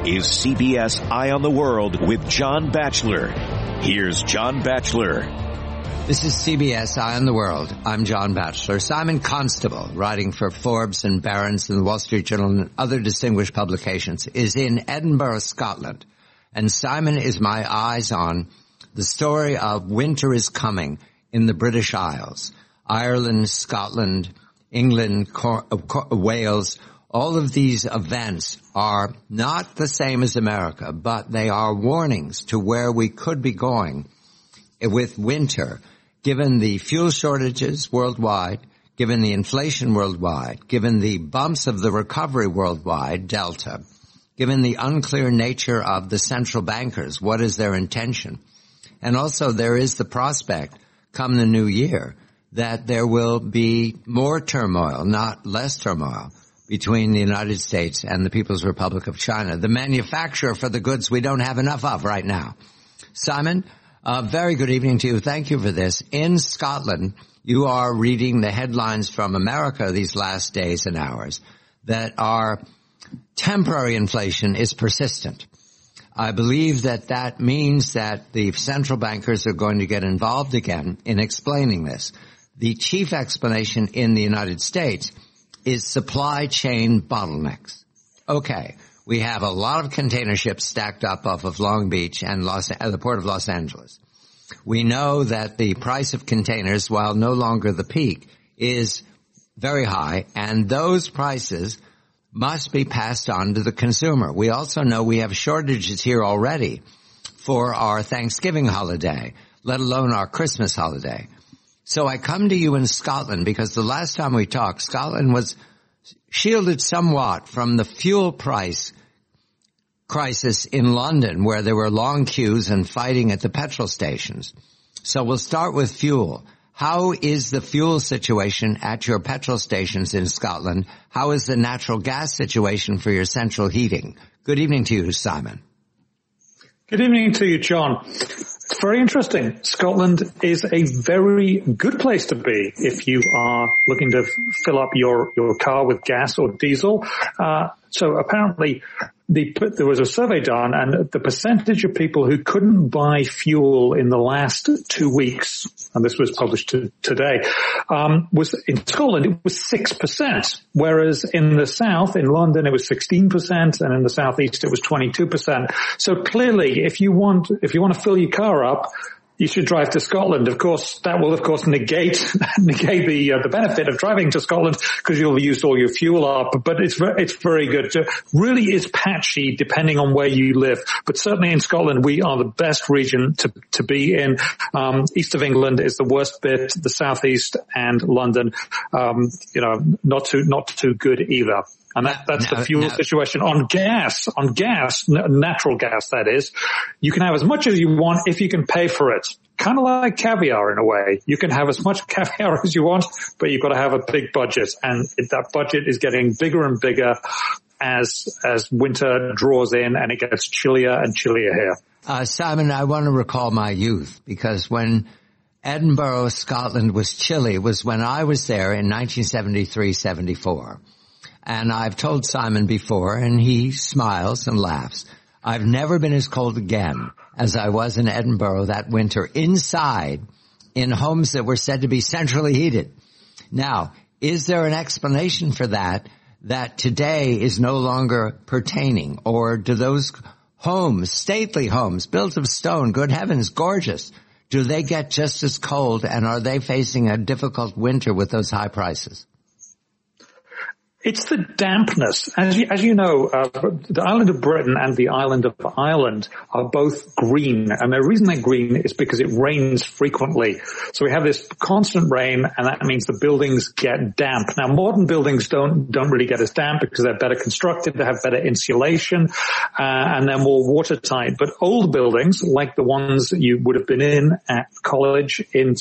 is CBS Eye on the World with John Batchelor. Here's John Batchelor. This is CBS Eye on the World. I'm John Batchelor. Simon Constable, writing for Forbes and Barron's and the Wall Street Journal and other distinguished publications, is in Edinburgh, Scotland. And Simon is my eyes on the story of winter is coming in the British Isles. Ireland, Scotland, England, Wales. All of these events are not the same as America, but they are warnings to where we could be going with winter, given the fuel shortages worldwide, given the inflation worldwide, given the bumps of the recovery worldwide, Delta, given the unclear nature of the central bankers, what is their intention? And also there is the prospect, come the new year, that there will be more turmoil, not less turmoil, between the United States and the People's Republic of China, the manufacturer for the goods we don't have enough of right now. Simon, very good evening to you. Thank you for this. In Scotland, you are reading the headlines from America these last days and hours that our temporary inflation is persistent. I believe that that means that the central bankers are going to get involved again in explaining this. The chief explanation in the United States is supply chain bottlenecks. Okay, we have a lot of container ships stacked up off of Long Beach and the port of Los Angeles. We know that the price of containers, while no longer the peak, is very high, and those prices must be passed on to the consumer. We also know we have shortages here already for our Thanksgiving holiday, let alone our Christmas holiday. So I come to you in Scotland because the last time we talked, Scotland was shielded somewhat from the fuel price crisis in London, where there were long queues and fighting at the petrol stations. So we'll start with fuel. How is the fuel situation at your petrol stations in Scotland? How is the natural gas situation for your central heating? Good evening to you, Simon. Good evening to you, John. It's very interesting. Scotland is a very good place to be if you are looking to fill up your car with gas or diesel. So apparently there was a survey done, and the percentage of people who couldn't buy fuel in the last 2 weeks, and this was published today, was in Scotland, it was 6%, whereas in the south, in London, it was 16%, and in the southeast, it was 22%. So clearly, if you want to fill your car up, you should drive to Scotland. Of course, that will, of course, negate the benefit of driving to Scotland because you'll have used all your fuel up. But it's very good. It really is patchy depending on where you live. But certainly in Scotland, we are the best region to be in. East of England is the worst bit. The southeast and London, not too good either. And that's the fuel situation. On gas, natural gas, that is, you can have as much as you want if you can pay for it. Kind of like caviar in a way. You can have as much caviar as you want, but you've got to have a big budget. And that budget is getting bigger and bigger as winter draws in and it gets chillier and chillier here. Simon, I want to recall my youth because when Edinburgh, Scotland was chilly was when I was there in 1973-74. And I've told Simon before, and he smiles and laughs, I've never been as cold again as I was in Edinburgh that winter inside in homes that were said to be centrally heated. Now, is there an explanation for that today is no longer pertaining? Or do those homes, stately homes, built of stone, good heavens, gorgeous, do they get just as cold, and are they facing a difficult winter with those high prices? It's the dampness. As you know, the island of Britain and the island of Ireland are both green. And the reason they're green is because it rains frequently. So we have this constant rain, and that means the buildings get damp. Now, modern buildings don't really get as damp because they're better constructed, they have better insulation, and they're more watertight. But old buildings, like the ones that you would have been in at college in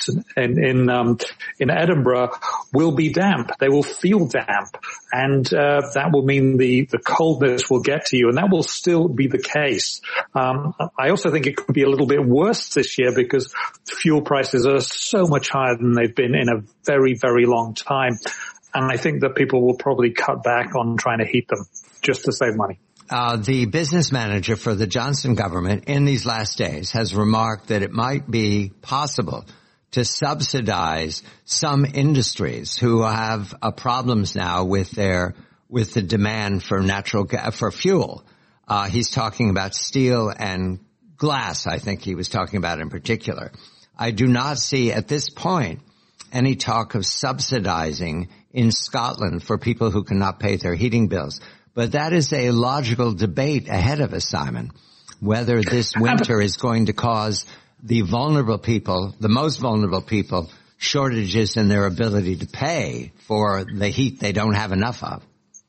Edinburgh, will be damp. They will feel damp. And that will mean the coldness will get to you, and that will still be the case. I also think it could be a little bit worse this year because fuel prices are so much higher than they've been in a very, very long time. And I think that people will probably cut back on trying to heat them just to save money. the business manager for the Johnson government in these last days has remarked that it might be possible to subsidize some industries who have problems now with the demand for for fuel. He's talking about steel and glass, I think he was talking about in particular. I do not see at this point any talk of subsidizing in Scotland for people who cannot pay their heating bills. But that is a logical debate ahead of us, Simon, whether this winter is going to cause the vulnerable people, the most vulnerable people, shortages in their ability to pay for the heat they don't have enough of.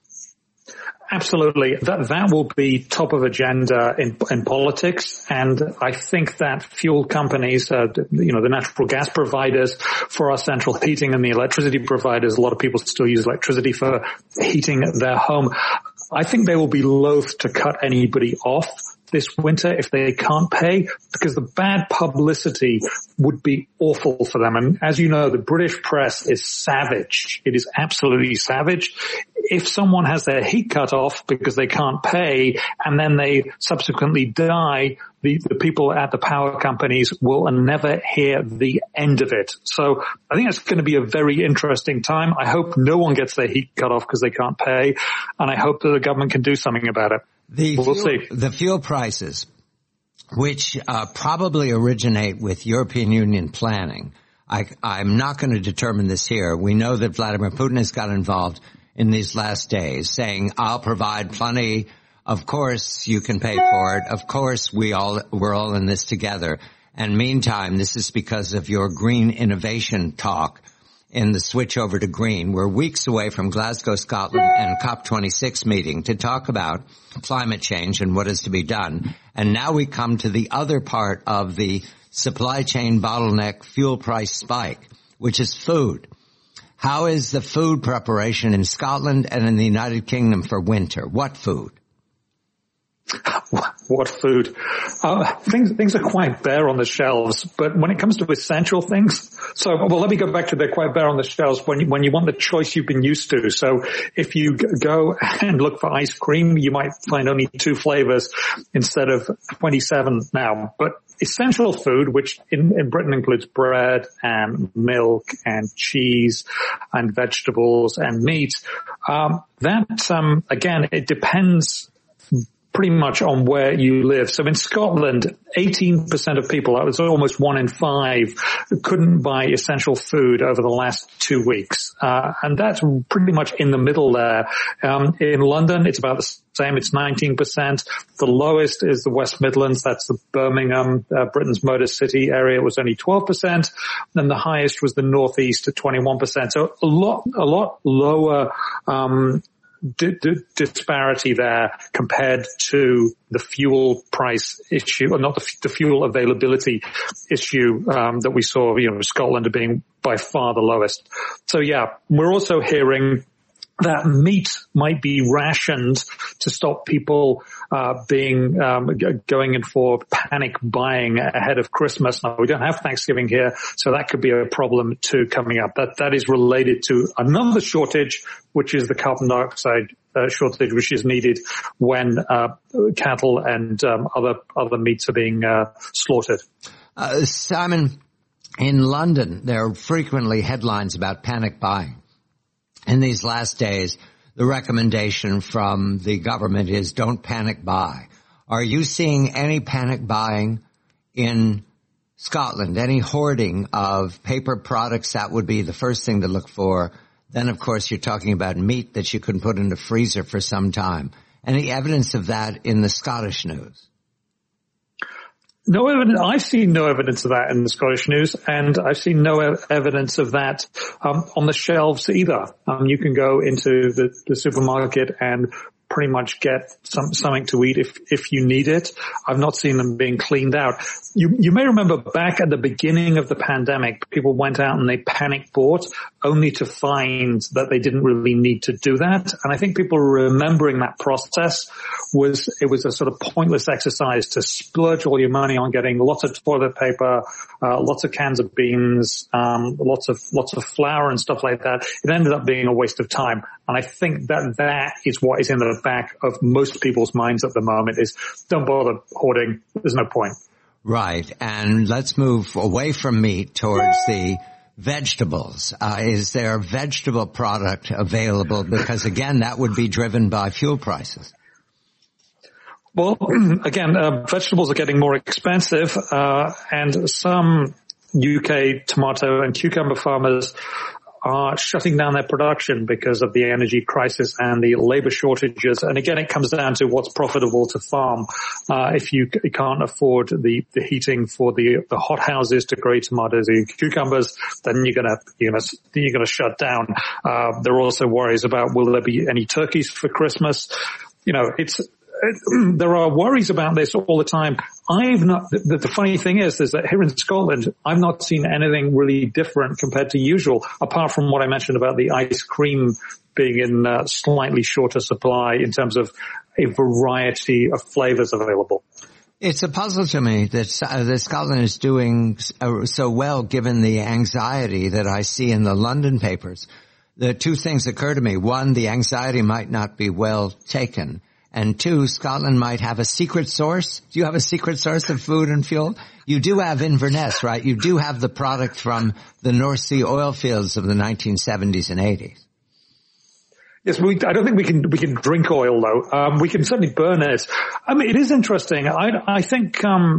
Absolutely. That will be top of agenda in politics. And I think that fuel companies, the natural gas providers for our central heating and the electricity providers, a lot of people still use electricity for heating their home. I think they will be loath to cut anybody off this winter if they can't pay, because the bad publicity would be awful for them. And as you know, the British press is savage. It is absolutely savage. If someone has their heat cut off because they can't pay and then they subsequently die, the people at the power companies will never hear the end of it. So I think it's going to be a very interesting time. I hope no one gets their heat cut off because they can't pay, and I hope that the government can do something about it. We'll see. The fuel prices, which probably originate with European Union planning. I'm not going to determine this here. We know that Vladimir Putin has got involved in these last days, saying, I'll provide plenty. Of course, you can pay for it. Of course, we're all in this together. And meantime, this is because of your green innovation talk in the switch over to green. We're weeks away from Glasgow, Scotland and COP26 meeting to talk about climate change and what is to be done. And now we come to the other part of the supply chain bottleneck fuel price spike, which is food. How is the food preparation in Scotland and in the United Kingdom for winter? What food? What food? Things are quite bare on the shelves, but when it comes to essential things, let me go back to they're quite bare on the shelves when you want the choice you've been used to. So if you go and look for ice cream, you might find only 2 flavors instead of 27 now. But essential food, which in Britain includes bread and milk and cheese and vegetables and meat, again, it depends pretty much on where you live. So in Scotland, 18% of people, that was almost 1 in 5, couldn't buy essential food over the last 2 weeks. And that's pretty much in the middle there. In London, it's about the same. It's 19%. The lowest is the West Midlands. That's the Birmingham, Britain's Motor City area. It was only 12%. Then the highest was the Northeast at 21%. So a lot lower, disparity there compared to the fuel price issue, or not the fuel availability issue that we saw, Scotland being by far the lowest. So yeah, we're also hearing that meat might be rationed to stop people going in for panic buying ahead of Christmas. Now, we don't have Thanksgiving here, so that could be a problem too coming up. That is related to another shortage, which is the carbon dioxide shortage, which is needed when cattle and other meats are being slaughtered. Simon, in London, there are frequently headlines about panic buying. In these last days, the recommendation from the government is don't panic buy. Are you seeing any panic buying in Scotland, any hoarding of paper products? That would be the first thing to look for. Then, of course, you're talking about meat that you couldn't put in the freezer for some time. Any evidence of that in the Scottish news? No evidence. I've seen no evidence of that in the Scottish news, and I've seen no evidence of that on the shelves either. You can go into the supermarket and pretty much get something to eat if you need it. I've not seen them being cleaned out. You may remember back at the beginning of the pandemic, people went out and they panic bought only to find that they didn't really need to do that. And I think people are remembering that process it was a sort of pointless exercise to splurge all your money on getting lots of toilet paper, lots of cans of beans, lots of flour and stuff like that. It ended up being a waste of time. And I think that is what is in the back of most people's minds at the moment is don't bother hoarding. There's no point. Right. And let's move away from meat towards the vegetables. Is there vegetable product available? Because again, that would be driven by fuel prices. Well, again, vegetables are getting more expensive, and some UK tomato and cucumber farmers are shutting down their production because of the energy crisis and the labor shortages. And again, it comes down to what's profitable to farm. If you can't afford the heating for the hot houses to grow tomatoes or cucumbers, then you're gonna shut down. There are also worries about will there be any turkeys for Christmas? There are worries about this all the time. The funny thing is that here in Scotland, I've not seen anything really different compared to usual, apart from what I mentioned about the ice cream being in slightly shorter supply in terms of a variety of flavors available. It's a puzzle to me that Scotland is doing so well given the anxiety that I see in the London papers. The two things occur to me. One, the anxiety might not be well taken. And two, Scotland might have a secret source. Do you have a secret source of food and fuel? You do have Inverness, right? You do have the product from the North Sea oil fields of the 1970s and 80s. Yes, I don't think we can drink oil though. We can certainly burn it. I mean, it is interesting. I think,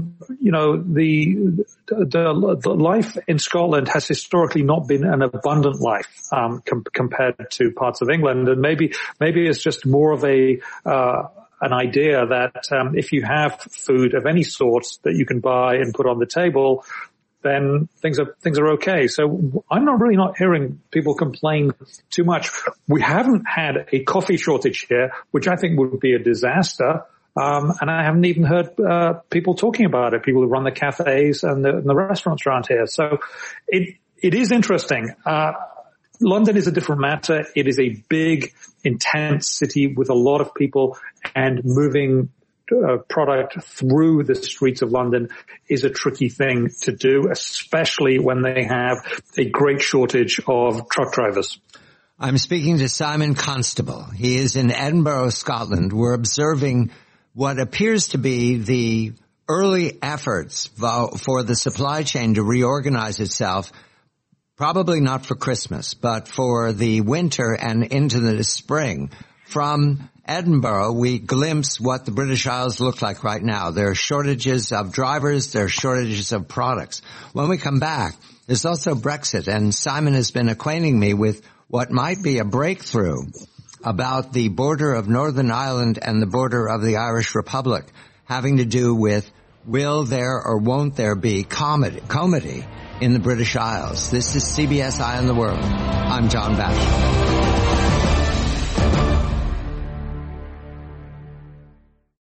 the life in Scotland has historically not been an abundant life, compared to parts of England. And maybe it's just more of an idea that, if you have food of any sort that you can buy and put on the table, then things are okay. So I'm not hearing people complain too much. We haven't had a coffee shortage here, which I think would be a disaster. And I haven't even heard people talking about it, people who run the cafes and the restaurants around here. So it is interesting. London is a different matter. It is a big, intense city with a lot of people, and moving product through the streets of London is a tricky thing to do, especially when they have a great shortage of truck drivers. I'm speaking to Simon Constable. He is in Edinburgh, Scotland. We're observing what appears to be the early efforts for the supply chain to reorganize itself, probably not for Christmas, but for the winter and into the spring. From Edinburgh, we glimpse what the British Isles look like right now. There are shortages of drivers. There are shortages of products. When we come back, there's also Brexit, and Simon has been acquainting me with what might be a breakthrough about the border of Northern Ireland and the border of the Irish Republic, having to do with will there or won't there be comity in the British Isles. This is CBS Eye on the World. I'm John Batchelor.